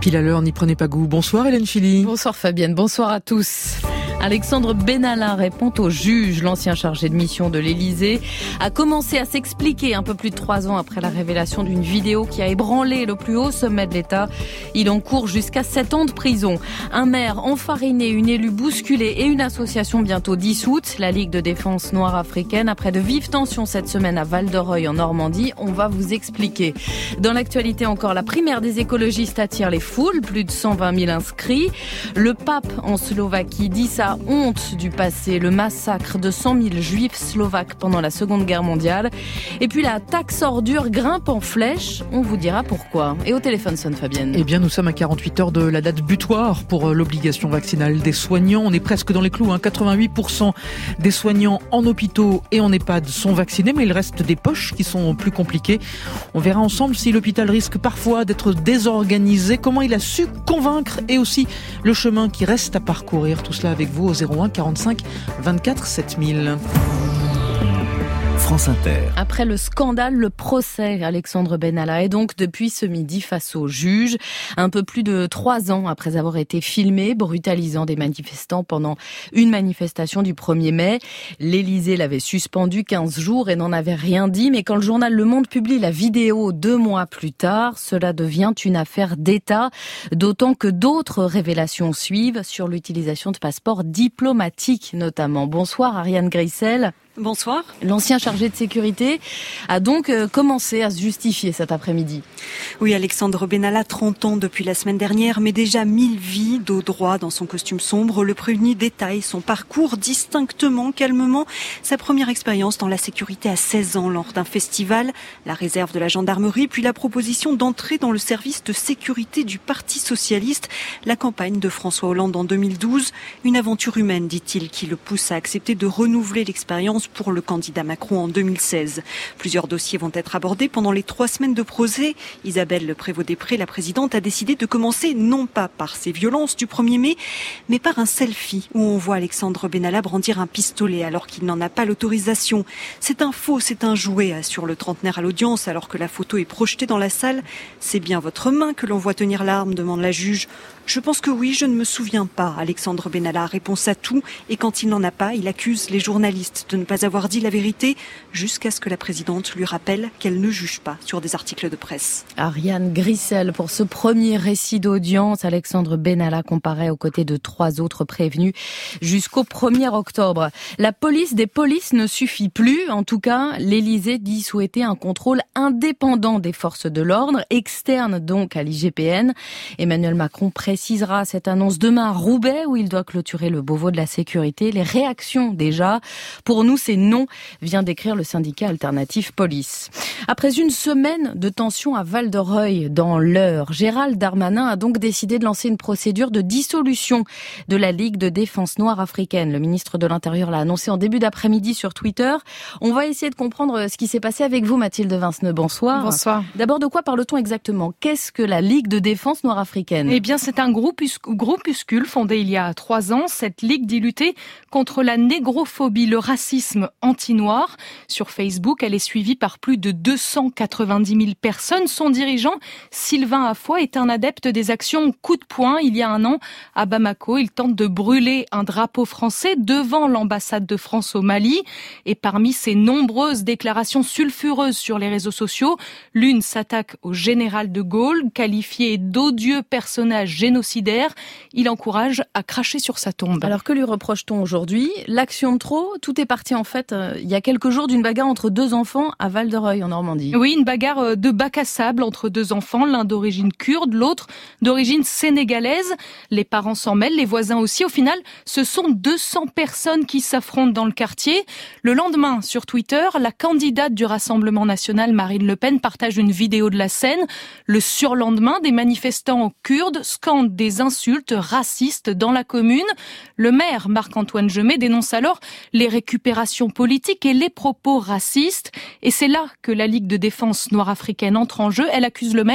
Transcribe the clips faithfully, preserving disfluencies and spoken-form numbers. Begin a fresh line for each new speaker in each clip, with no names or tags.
Pile à l'heure, n'y prenez pas goût. Bonsoir Hélène Philly.
Bonsoir Fabienne, bonsoir à tous. Alexandre Benalla répond au juge. L'ancien chargé de mission de l'Élysée a commencé à s'expliquer un peu plus de trois ans après la révélation d'une vidéo qui a ébranlé le plus haut sommet de l'État. Il encourt jusqu'à sept ans de prison. Un maire enfariné, une élue bousculée et une association bientôt dissoute, la Ligue de défense noire africaine. Après de vives tensions cette semaine à Val-de-Reuil en Normandie, on va vous expliquer. Dans l'actualité encore, la primaire des écologistes attire les foules, plus de cent vingt mille inscrits. Le pape en Slovaquie dit sa honte du passé, le massacre de cent mille juifs slovaques pendant la Seconde Guerre mondiale. Et puis la taxe ordure grimpe en flèche, on vous dira pourquoi. Et au téléphone sonne Fabienne.
Eh bien nous sommes à quarante-huit heures de la date butoir pour l'obligation vaccinale des soignants. On est presque dans les clous, hein. quatre-vingt-huit pour cent des soignants en hôpitaux et en EHPAD sont vaccinés, mais il reste des poches qui sont plus compliquées. On verra ensemble si l'hôpital risque parfois d'être désorganisé, comment il a su convaincre et aussi le chemin qui reste à parcourir. Tout cela avec vous au zéro un quarante-cinq vingt-quatre sept mille.
France Inter.
Après le scandale, le procès, Alexandre Benalla est donc depuis ce midi face au juge. Un peu plus de trois ans après avoir été filmé, brutalisant des manifestants pendant une manifestation du premier mai. L'Élysée l'avait suspendu quinze jours et n'en avait rien dit. Mais quand le journal Le Monde publie la vidéo deux mois plus tard, cela devient une affaire d'État. D'autant que d'autres révélations suivent sur l'utilisation de passeports diplomatiques notamment. Bonsoir Ariane Grissel.
Bonsoir.
L'ancien chargé de sécurité a donc commencé à se justifier cet après-midi.
Oui, Alexandre Benalla, trente ans depuis la semaine dernière, mais déjà mille vies dos droit dans son costume sombre. Le prévenu détaille son parcours distinctement, calmement. Sa première expérience dans la sécurité à seize ans lors d'un festival, la réserve de la gendarmerie, puis la proposition d'entrer dans le service de sécurité du Parti socialiste, la campagne de François Hollande en deux mille douze. Une aventure humaine, dit-il, qui le pousse à accepter de renouveler l'expérience pour le candidat Macron en deux mille seize. Plusieurs dossiers vont être abordés pendant les trois semaines de procès. Isabelle Prévost-Després, la présidente, a décidé de commencer non pas par ces violences du premier mai, mais par un selfie où on voit Alexandre Benalla brandir un pistolet alors qu'il n'en a pas l'autorisation. C'est un faux, c'est un jouet, assure le trentenaire à l'audience alors que la photo est projetée dans la salle. C'est bien votre main que l'on voit tenir l'arme, demande la juge. Je pense que oui, je ne me souviens pas. Alexandre Benalla répond à tout et quand il n'en a pas, il accuse les journalistes de ne pas avoir dit la vérité jusqu'à ce que la présidente lui rappelle qu'elle ne juge pas sur des articles de presse.
Ariane Grissel, pour ce premier récit d'audience, Alexandre Benalla comparaît aux côtés de trois autres prévenus jusqu'au premier octobre. La police des polices ne suffit plus. En tout cas, l'Élysée dit souhaiter un contrôle indépendant des forces de l'ordre, externe donc à l'I G P N. Emmanuel Macron précisera cette annonce demain à Roubaix où il doit clôturer le Beauvau de la sécurité. Les réactions déjà, pour nous c'est non, vient d'écrire le syndicat alternatif police. Après une semaine de tension à Val-de-Reuil dans l'Eure, Gérald Darmanin a donc décidé de lancer une procédure de dissolution de la Ligue de défense noire africaine. Le ministre de l'Intérieur l'a annoncé en début d'après-midi sur Twitter. On va essayer de comprendre ce qui s'est passé avec vous, Mathilde Vinceneux. Bonsoir.
Bonsoir.
D'abord, de quoi parle-t-on exactement? Qu'est-ce que la Ligue de défense noire africaine?
Eh bien, c'est un groupuscule fondé il y a trois ans. Cette ligue dit lutter contre la négrophobie, le racisme anti-noir. Sur Facebook, elle est suivie par plus de deux cent quatre-vingt-dix mille personnes. Son dirigeant, Sylvain Afoy, est un adepte des actions coup de poing. Il y a un an, à Bamako, il tente de brûler un drapeau français devant l'ambassade de France au Mali. Et parmi ses nombreuses déclarations sulfureuses sur les réseaux sociaux, l'une s'attaque au général de Gaulle, qualifié d'odieux personnage génocidaire. Il encourage à cracher sur sa tombe.
Alors que lui reproche-t-on aujourd'hui? L'action de trop, tout est parti en fait euh, il y a quelques jours d'une bagarre entre deux enfants à Val-de-Reuil en Normandie.
Oui, une bagarre de bac à sable entre deux enfants, l'un d'origine kurde, l'autre d'origine sénégalaise. Les parents s'en mêlent, les voisins aussi. Au final, ce sont deux cents personnes qui s'affrontent dans le quartier. Le lendemain, sur Twitter, la candidate du Rassemblement national, Marine Le Pen, partage une vidéo de la scène. Le surlendemain, des manifestants kurdes scandent des insultes racistes dans la commune. Le maire, Marc-Antoine Jemet, dénonce alors les récupérations politiques et les propos racistes. Et c'est là que la Ligue de défense noire africaine entre en jeu. Elle accuse le maire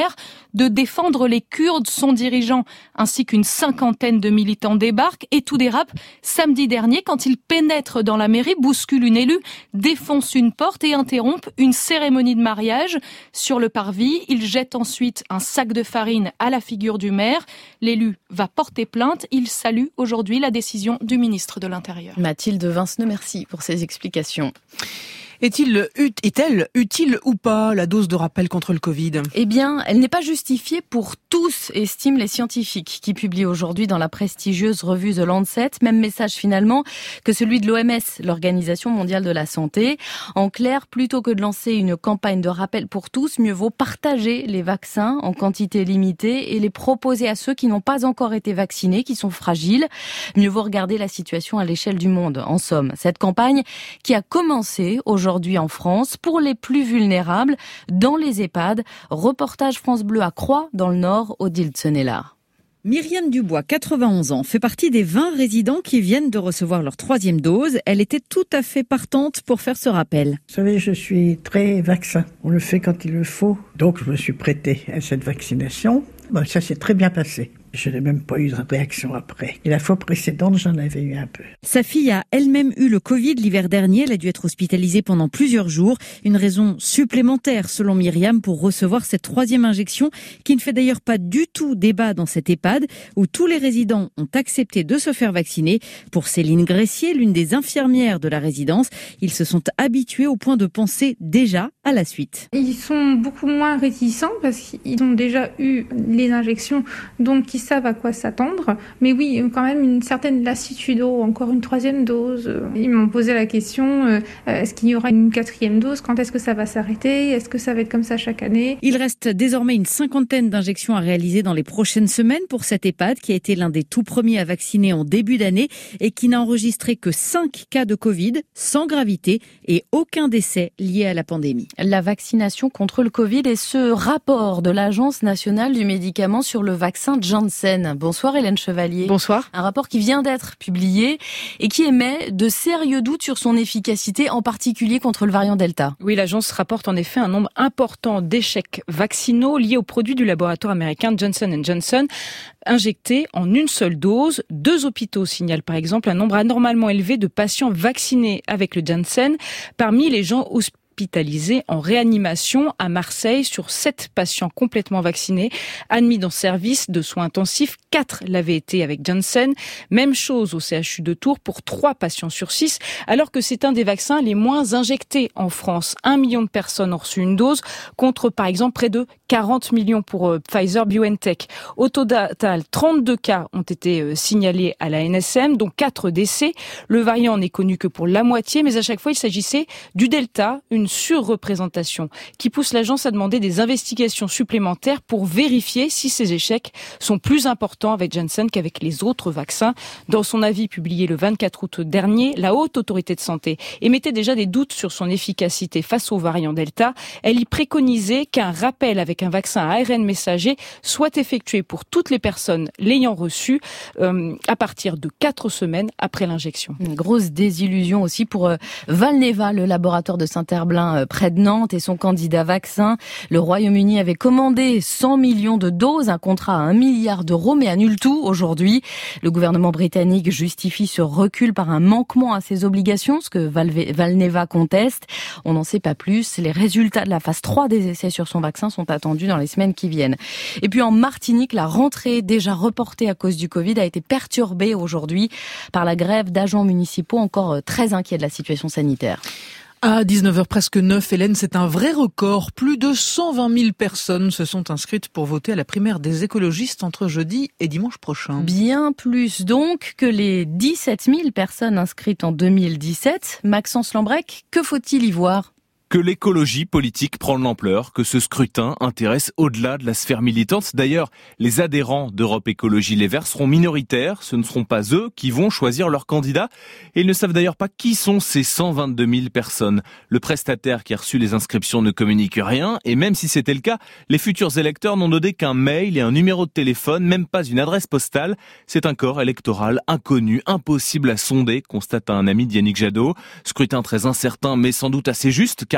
de défendre les Kurdes. Son dirigeant ainsi qu'une cinquantaine de militants débarquent et tout dérape samedi dernier quand ils pénètrent dans la mairie, bousculent une élue, défoncent une porte et interrompent une cérémonie de mariage. Sur le parvis, ils jettent ensuite un sac de farine à la figure du maire. L'élu va porter plainte. Il salue aujourd'hui la décision du ministre de l'Intérieur.
Mathilde Vinceneux, merci pour ces explications.
Est-il, est-elle utile ou pas, la dose de rappel contre le Covid ?
Eh bien, elle n'est pas justifiée pour tous, estiment les scientifiques qui publient aujourd'hui dans la prestigieuse revue The Lancet. Même message finalement que celui de l'O M S, l'Organisation mondiale de la santé. En clair, plutôt que de lancer une campagne de rappel pour tous, mieux vaut partager les vaccins en quantité limitée et les proposer à ceux qui n'ont pas encore été vaccinés, qui sont fragiles. Mieux vaut regarder la situation à l'échelle du monde. En somme, cette campagne qui a commencé aujourd'hui Aujourd'hui en France, pour les plus vulnérables, dans les EHPAD. Reportage France Bleu à Croix, dans le Nord, Odile Tsenelard.
Myriam Dubois, quatre-vingt-onze ans, fait partie des vingt résidents qui viennent de recevoir leur troisième dose. Elle était tout à fait partante pour faire ce rappel.
Vous savez, je suis très vaccin. On le fait quand il le faut. Donc, je me suis prêté à cette vaccination. Bon, ça s'est très bien passé. Je n'ai même pas eu de réaction après. Et la fois précédente, j'en avais eu un peu.
Sa fille a elle-même eu le Covid l'hiver dernier. Elle a dû être hospitalisée pendant plusieurs jours. Une raison supplémentaire, selon Myriam, pour recevoir cette troisième injection, qui ne fait d'ailleurs pas du tout débat dans cette EHPAD, où tous les résidents ont accepté de se faire vacciner. Pour Céline Gressier, l'une des infirmières de la résidence, ils se sont habitués au point de penser déjà à la suite.
Ils sont beaucoup moins réticents parce qu'ils ont déjà eu les injections, donc ils savent à quoi s'attendre. Mais oui, quand même une certaine lassitude, oh, encore une troisième dose. Ils m'ont posé la question, euh, est-ce qu'il y aura une quatrième dose? Quand est-ce que ça va s'arrêter? Est-ce que ça va être comme ça chaque année?
Il reste désormais une cinquantaine d'injections à réaliser dans les prochaines semaines pour cette EHPAD qui a été l'un des tout premiers à vacciner en début d'année et qui n'a enregistré que cinq cas de Covid sans gravité et aucun décès lié à la pandémie.
La vaccination contre le Covid et ce rapport de l'Agence nationale du médicament sur le vaccin Janssen. Bonsoir Hélène Chevalier.
Bonsoir.
Un rapport qui vient d'être publié et qui émet de sérieux doutes sur son efficacité, en particulier contre le variant Delta.
Oui, l'agence rapporte en effet un nombre important d'échecs vaccinaux liés aux produits du laboratoire américain Johnson and Johnson, injectés en une seule dose. Deux hôpitaux signalent par exemple un nombre anormalement élevé de patients vaccinés avec le Janssen parmi les gens hospitalisés. hospitalisés en réanimation à Marseille sur sept patients complètement vaccinés, admis dans service de soins intensifs. Quatre l'avaient été avec Janssen. Même chose au C H U de Tours pour trois patients sur six, alors que c'est un des vaccins les moins injectés en France. Un million de personnes ont reçu une dose, contre par exemple près de quarante millions pour euh, Pfizer-BioNTech. Au total, trente-deux cas ont été euh, signalés à la N S M, dont quatre décès. Le variant n'est connu que pour la moitié, mais à chaque fois il s'agissait du Delta, une surreprésentation qui pousse l'agence à demander des investigations supplémentaires pour vérifier si ces échecs sont plus importants avec Janssen qu'avec les autres vaccins. Dans son avis publié le vingt-quatre août dernier, la Haute Autorité de Santé émettait déjà des doutes sur son efficacité face au variant Delta. Elle y préconisait qu'un rappel avec un vaccin à A R N messager soit effectué pour toutes les personnes l'ayant reçu euh, à partir de quatre semaines après l'injection.
Une grosse désillusion aussi pour euh, Valneva, le laboratoire de Saint-Herblain près de Nantes et son candidat vaccin. Le Royaume-Uni avait commandé cent millions de doses, un contrat à un milliard d'euros, mais annule tout aujourd'hui. Le gouvernement britannique justifie ce recul par un manquement à ses obligations, ce que Valneva conteste. On n'en sait pas plus. Les résultats de la phase trois des essais sur son vaccin sont attendus dans les semaines qui viennent. Et puis en Martinique, la rentrée déjà reportée à cause du Covid a été perturbée aujourd'hui par la grève d'agents municipaux encore très inquiets de la situation sanitaire.
À dix-neuf heures presque neuf, Hélène, c'est un vrai record. Plus de cent vingt mille personnes se sont inscrites pour voter à la primaire des écologistes entre jeudi et dimanche prochain.
Bien plus donc que les dix-sept mille personnes inscrites en deux mille dix-sept. Maxence Lambrec, que faut-il y voir ?
Que l'écologie politique prend de l'ampleur, que ce scrutin intéresse au-delà de la sphère militante. D'ailleurs, les adhérents d'Europe Écologie Les Verts seront minoritaires. Ce ne seront pas eux qui vont choisir leur candidat. Et ils ne savent d'ailleurs pas qui sont ces cent vingt-deux mille personnes. Le prestataire qui a reçu les inscriptions ne communique rien. Et même si c'était le cas, les futurs électeurs n'ont donné qu'un mail et un numéro de téléphone, même pas une adresse postale. C'est un corps électoral inconnu, impossible à sonder, constate un ami d'Yannick Jadot. Scrutin très incertain, mais sans doute assez juste, car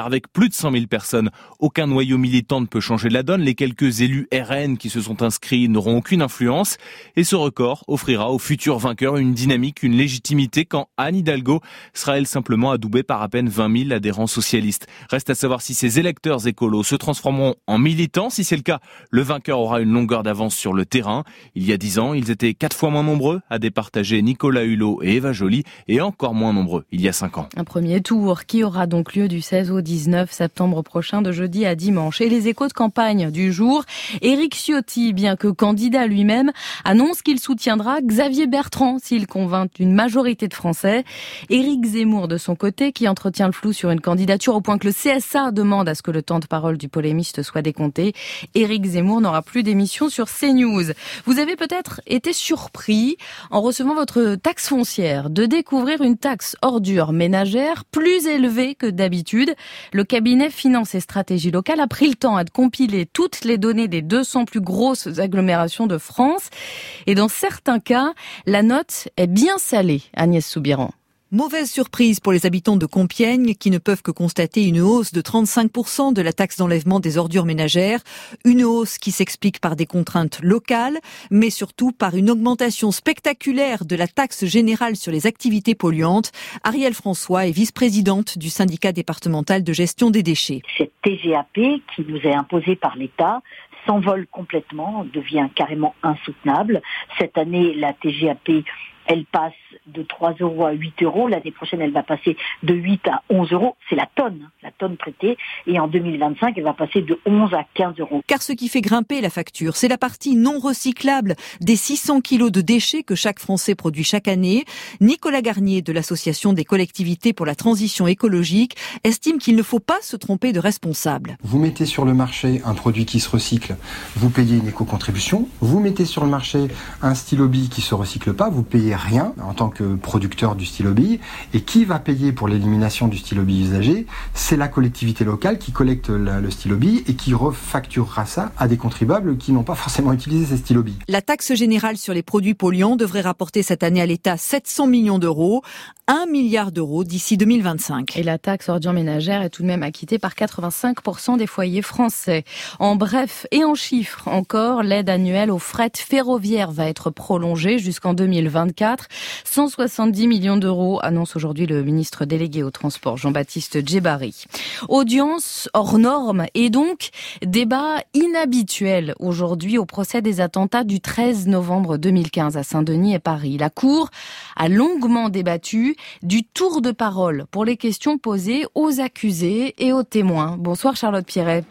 car avec plus de cent mille personnes, aucun noyau militant ne peut changer la donne. Les quelques élus R N qui se sont inscrits n'auront aucune influence. Et ce record offrira au futur vainqueur une dynamique, une légitimité, quand Anne Hidalgo sera elle simplement adoubée par à peine vingt mille adhérents socialistes. Reste à savoir si ces électeurs écolos se transformeront en militants. Si c'est le cas, le vainqueur aura une longueur d'avance sur le terrain. Il y a dix ans, ils étaient quatre fois moins nombreux à départager Nicolas Hulot et Eva Joly, et encore moins nombreux il y a cinq ans.
Un premier tour qui aura donc lieu du seize au dix-neuf septembre prochain, de jeudi à dimanche. Et les échos de campagne du jour, Éric Ciotti, bien que candidat lui-même, annonce qu'il soutiendra Xavier Bertrand s'il convainc une majorité de Français. Éric Zemmour, de son côté, qui entretient le flou sur une candidature au point que le C S A demande à ce que le temps de parole du polémiste soit décompté. Éric Zemmour n'aura plus d'émission sur CNews. Vous avez peut-être été surpris, en recevant votre taxe foncière, de découvrir une taxe ordure ménagère plus élevée que d'habitude. Le cabinet Finance et Stratégie Locale a pris le temps de compiler toutes les données des deux cents plus grosses agglomérations de France. Et dans certains cas, la note est bien salée, Agnès Soubiran.
Mauvaise surprise pour les habitants de Compiègne qui ne peuvent que constater une hausse de trente-cinq pour cent de la taxe d'enlèvement des ordures ménagères. Une hausse qui s'explique par des contraintes locales, mais surtout par une augmentation spectaculaire de la taxe générale sur les activités polluantes. Arielle François est vice-présidente du syndicat départemental de gestion des déchets.
Cette T G A P qui nous est imposée par l'État s'envole complètement, devient carrément insoutenable. Cette année, la T G A P, elle passe de trois euros à huit euros. L'année prochaine, elle va passer de huit à onze euros. C'est la tonne, la tonne traitée. Et en deux mille vingt-cinq, elle va passer de onze à quinze euros.
Car ce qui fait grimper la facture, c'est la partie non recyclable des six cents kilos de déchets que chaque Français produit chaque année. Nicolas Garnier de l'Association des collectivités pour la transition écologique estime qu'il ne faut pas se tromper de responsable.
Vous mettez sur le marché un produit qui se recycle, vous payez une éco-contribution. Vous mettez sur le marché un stylo-bille qui se recycle pas, vous payez rien en tant que producteur du stylo-bille. Et qui va payer pour l'élimination du stylo-bille usagé? C'est la collectivité locale qui collecte la, le stylo-bille et qui refacturera ça à des contribuables qui n'ont pas forcément utilisé ces stylo-billes.
La taxe générale sur les produits polluants devrait rapporter cette année à l'État sept cents millions d'euros, un milliard d'euros d'ici deux mille vingt-cinq.
Et la taxe ordure ménagère est tout de même acquittée par quatre-vingt-cinq pour cent des foyers français. En bref et en chiffres encore, l'aide annuelle au fret ferroviaire va être prolongée jusqu'en deux mille vingt-quatre. cent soixante-dix millions d'euros, annonce aujourd'hui le ministre délégué au transport Jean-Baptiste Djebari. Audience hors norme et donc débat inhabituel aujourd'hui au procès des attentats du treize novembre deux mille quinze à Saint-Denis et Paris. La Cour a longuement débattu du tour de parole pour les questions posées aux accusés et aux témoins. Bonsoir Charlotte Pierret.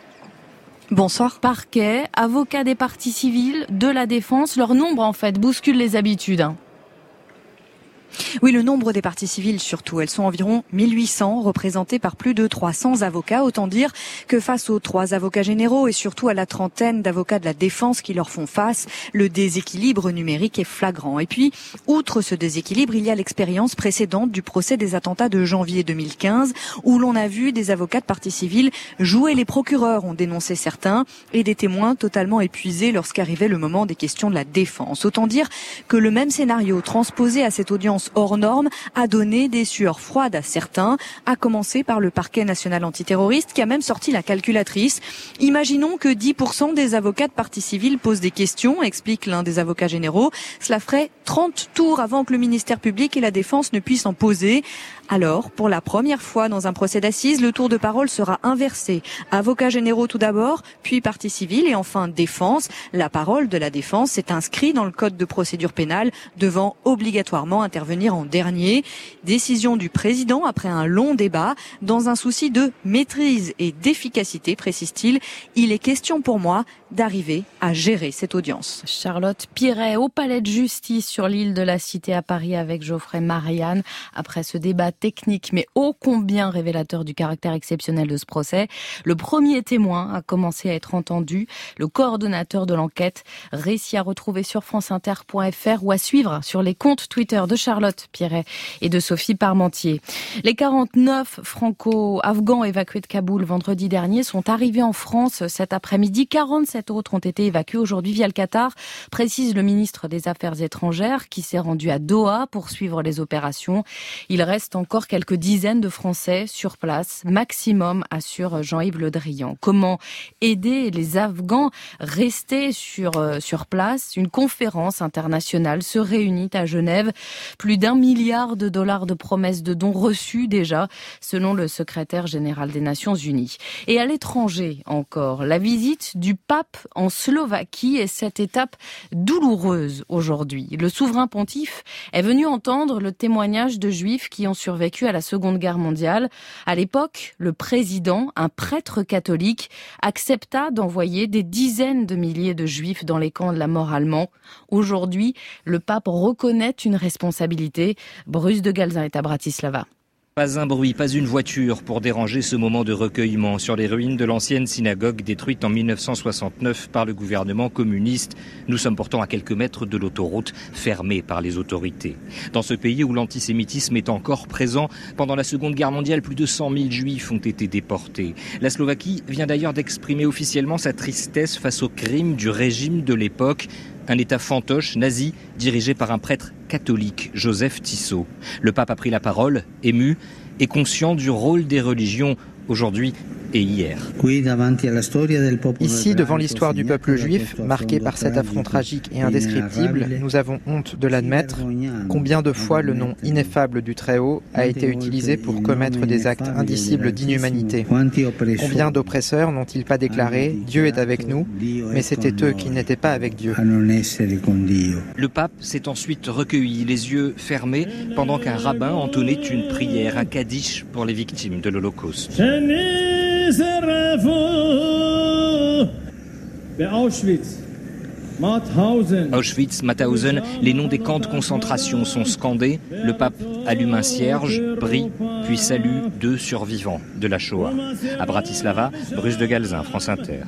Bonsoir.
Parquet, avocats des parties civiles, de la défense, leur nombre en fait bouscule les habitudes.
Oui, le nombre des parties civiles surtout. Elles sont environ mille huit cents, représentées par plus de trois cents avocats. Autant dire que face aux trois avocats généraux et surtout à la trentaine d'avocats de la défense qui leur font face, le déséquilibre numérique est flagrant. Et puis, outre ce déséquilibre, il y a l'expérience précédente du procès des attentats de janvier deux mille quinze, où l'on a vu des avocats de parties civiles jouer les procureurs, ont dénoncé certains, et des témoins totalement épuisés lorsqu'arrivait le moment des questions de la défense. Autant dire que le même scénario transposé à cette audience hors norme a donné des sueurs froides à certains, à commencer par le parquet national antiterroriste qui a même sorti la calculatrice. Imaginons que dix pour cent des avocats de partie civile posent des questions, explique l'un des avocats généraux. Cela ferait trente tours avant que le ministère public et la défense ne puissent en poser. Alors, pour la première fois dans un procès d'assises, le tour de parole sera inversé. Avocats généraux tout d'abord, puis partie civile et enfin défense. La parole de la défense est inscrite dans le code de procédure pénale, devant obligatoirement intervenir en dernier. Décision du président après un long débat. Dans un souci de maîtrise et d'efficacité, précise-t-il, il est question pour moi d'arriver à gérer cette audience.
Charlotte Pierret au palais de justice sur l'île de la Cité à Paris avec Geoffrey Marianne. Après ce débat technique mais ô combien révélateur du caractère exceptionnel de ce procès, le premier témoin a commencé à être entendu, le coordonnateur de l'enquête. Récit à retrouver sur franceinter point f r ou à suivre sur les comptes Twitter de Charlotte Pierret et de Sophie Parmentier. Les quarante-neuf franco-afghans évacués de Kaboul vendredi dernier sont arrivés en France cet après-midi. quarante-sept vingt-sept autres ont été évacués aujourd'hui via le Qatar, précise le ministre des Affaires étrangères qui s'est rendu à Doha pour suivre les opérations. Il reste encore quelques dizaines de Français sur place, maximum, assure Jean-Yves Le Drian. Comment aider les Afghans restés sur, euh, sur place? Une conférence internationale se réunit à Genève. Plus d'un milliard de dollars de promesses de dons reçus déjà, selon le secrétaire général des Nations Unies. Et à l'étranger encore, la visite du pape en Slovaquie est cette étape douloureuse aujourd'hui. Le souverain pontife est venu entendre le témoignage de juifs qui ont survécu à la Seconde Guerre mondiale. À l'époque, le président, un prêtre catholique, accepta d'envoyer des dizaines de milliers de juifs dans les camps de la mort allemands. Aujourd'hui, le pape reconnaît une responsabilité. Bruce de Galzin est à Bratislava.
Pas un bruit, pas une voiture pour déranger ce moment de recueillement sur les ruines de l'ancienne synagogue détruite en mille neuf cent soixante-neuf par le gouvernement communiste. Nous sommes pourtant à quelques mètres de l'autoroute fermée par les autorités. Dans ce pays où l'antisémitisme est encore présent, pendant la Seconde Guerre mondiale, plus de cent mille juifs ont été déportés. La Slovaquie vient d'ailleurs d'exprimer officiellement sa tristesse face aux crimes du régime de l'époque. Un État fantoche, nazi, dirigé par un prêtre catholique, Joseph Tiso. Le pape a pris la parole, ému et conscient du rôle des religions aujourd'hui et hier.
Ici, devant l'histoire du peuple juif, marquée par cet affront tragique et indescriptible, nous avons honte de l'admettre. Combien de fois le nom ineffable du Très-Haut a été utilisé pour commettre des actes indicibles d'inhumanité? Combien d'oppresseurs n'ont-ils pas déclaré « Dieu est avec nous », mais c'était eux qui n'étaient pas avec Dieu.
Le pape s'est ensuite recueilli, les yeux fermés, pendant qu'un rabbin entonnait une prière, un kaddish pour les victimes de l'Holocauste. Auschwitz, Mauthausen, les noms des camps de concentration sont scandés. Le pape allume un cierge, prie, puis salue deux survivants de la Shoah. À Bratislava, Bruce de Galzin, France Inter.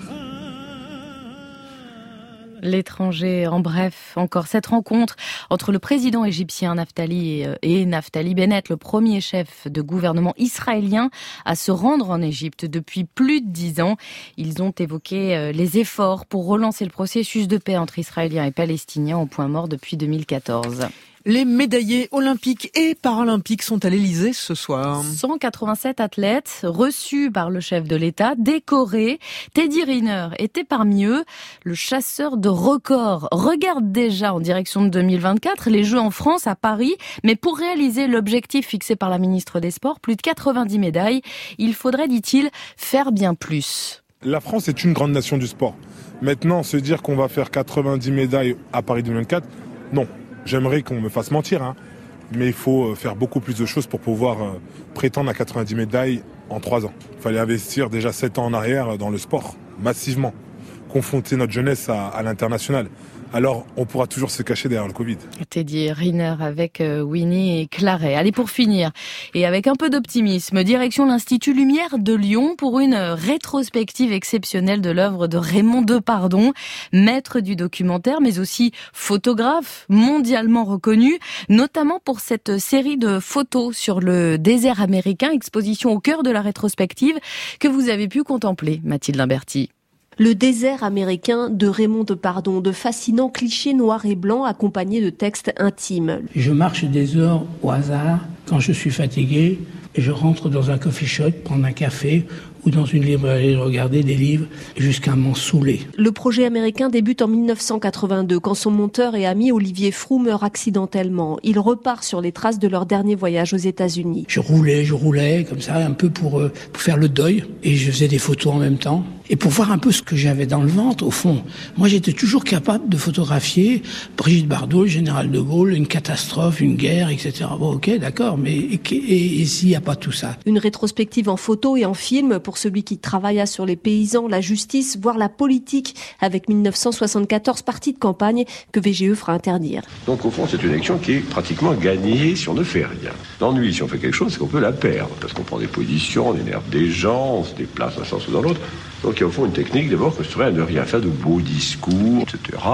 L'étranger, en bref, encore cette rencontre entre le président égyptien Naftali et Naftali Bennett, le premier chef de gouvernement israélien à se rendre en Égypte depuis plus de dix ans. Ils ont évoqué les efforts pour relancer le processus de paix entre Israéliens et Palestiniens au point mort depuis deux mille quatorze.
Les médaillés olympiques et paralympiques sont à l'Élysée ce soir.
cent quatre-vingt-sept athlètes reçus par le chef de l'État, décorés. Teddy Riner était parmi eux. Le chasseur de records regarde déjà en direction de deux mille vingt-quatre les Jeux en France, à Paris. Mais pour réaliser l'objectif fixé par la ministre des Sports, plus de quatre-vingt-dix médailles, il faudrait, dit-il, faire bien plus.
La France est une grande nation du sport. Maintenant, se dire qu'on va faire quatre-vingt-dix médailles à Paris deux mille vingt-quatre, non. J'aimerais qu'on me fasse mentir, hein, mais il faut faire beaucoup plus de choses pour pouvoir euh, prétendre à quatre-vingt-dix médailles en trois ans. Il fallait investir déjà sept ans en arrière dans le sport, massivement. Confronter notre jeunesse à, à l'international. Alors, on pourra toujours se cacher derrière le Covid.
Teddy Riner avec Winnie et Claret. Allez, pour finir, et avec un peu d'optimisme, direction l'Institut Lumière de Lyon pour une rétrospective exceptionnelle de l'œuvre de Raymond Depardon, maître du documentaire, mais aussi photographe mondialement reconnu, notamment pour cette série de photos sur le désert américain, exposition au cœur de la rétrospective que vous avez pu contempler, Mathilde Limberti.
Le désert américain de Raymond Depardon, de fascinants clichés noirs et blancs accompagnés de textes intimes.
Je marche des heures au hasard quand je suis fatigué et je rentre dans un coffee shop, prendre un café ou dans une librairie regarder des livres jusqu'à m'en saouler.
Le projet américain débute en mille neuf cent quatre-vingt-deux quand son monteur et ami Olivier Froux meurt accidentellement. Il repart sur les traces de leur dernier voyage aux États-Unis.
Je roulais, je roulais comme ça un peu pour, euh, pour faire le deuil et je faisais des photos en même temps. Et pour voir un peu ce que j'avais dans le ventre, au fond. Moi, j'étais toujours capable de photographier Brigitte Bardot, le général de Gaulle, une catastrophe, une guerre, et cetera. Bon, ok, d'accord, mais et, et, et s'il n'y a pas tout ça?
Une rétrospective en photo et en film pour celui qui travailla sur les paysans, la justice, voire la politique, avec mille neuf cent soixante-quatorze partis de campagne que V G E fera interdire.
Donc au fond, c'est une élection qui est pratiquement gagnée si on ne fait rien. L'ennui, si on fait quelque chose, c'est qu'on peut la perdre, parce qu'on prend des positions, on énerve des gens, on se déplace d'un sens ou dans l'autre. Donc il y a au fond une technique d'abord que serait à ne rien faire de beaux discours, et cetera.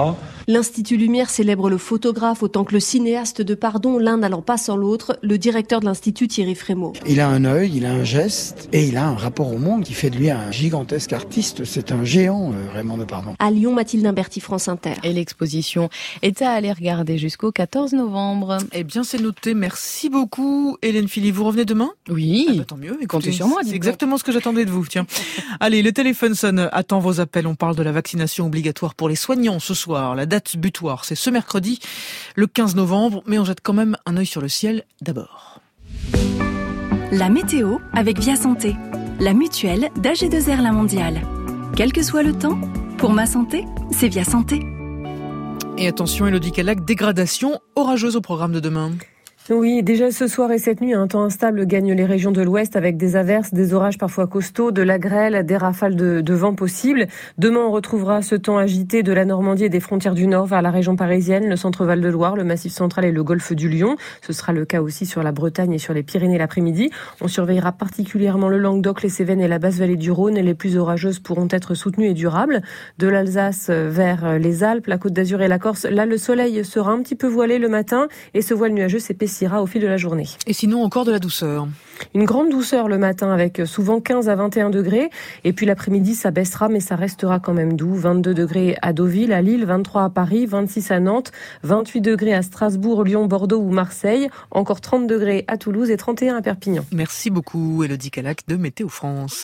L'Institut Lumière célèbre le photographe autant que le cinéaste de pardon, l'un n'allant pas sans l'autre. Le directeur de l'Institut, Thierry Frémaux.
Il a un œil, il a un geste et il a un rapport au monde qui fait de lui un gigantesque artiste. C'est un géant, euh, Raymond Depardon.
À Lyon, Mathilde Imberti, France Inter.
Et l'exposition est à aller regarder jusqu'au quatorze novembre.
Eh bien, c'est noté. Merci beaucoup, Hélène Philly. Vous revenez demain ?
Oui.
Ah bah, tant mieux. Écoutez,
comptez sur moi.
C'est exactement ce que j'attendais de vous. Tiens. Allez, le téléphone sonne. Attend vos appels. On parle de la vaccination obligatoire pour les soignants ce soir. La date butoir, c'est ce mercredi, le quinze novembre. Mais on jette quand même un œil sur le ciel d'abord.
La météo avec Via Santé, la mutuelle d'A G deux R La Mondiale. Quel que soit le temps, pour ma santé, c'est Via Santé.
Et attention, Élodie Calac, dégradation orageuse au programme de demain.
Oui, déjà ce soir et cette nuit, un temps instable gagne les régions de l'Ouest avec des averses, des orages parfois costauds, de la grêle, des rafales de, de vent possibles. Demain, on retrouvera ce temps agité de la Normandie et des frontières du Nord vers la région parisienne, le centre Val-de-Loire, le Massif central et le golfe du Lion. Ce sera le cas aussi sur la Bretagne et sur les Pyrénées l'après-midi. On surveillera particulièrement le Languedoc, les Cévennes et la basse vallée du Rhône. Les plus orageuses pourront être soutenues et durables. De l'Alsace vers les Alpes, la Côte d'Azur et la Corse, là le soleil sera un petit peu voilé le matin et ce voile nuageux s'épaissira au fil de la journée.
Et sinon, encore de la douceur.
Une grande douceur le matin avec souvent quinze à vingt et un degrés. Et puis l'après-midi, ça baissera, mais ça restera quand même doux. vingt-deux degrés à Deauville, à Lille, vingt-trois à Paris, vingt-six à Nantes, vingt-huit degrés à Strasbourg, Lyon, Bordeaux ou Marseille. Encore trente degrés à Toulouse et trente et un à Perpignan.
Merci beaucoup, Élodie Calac de Météo France.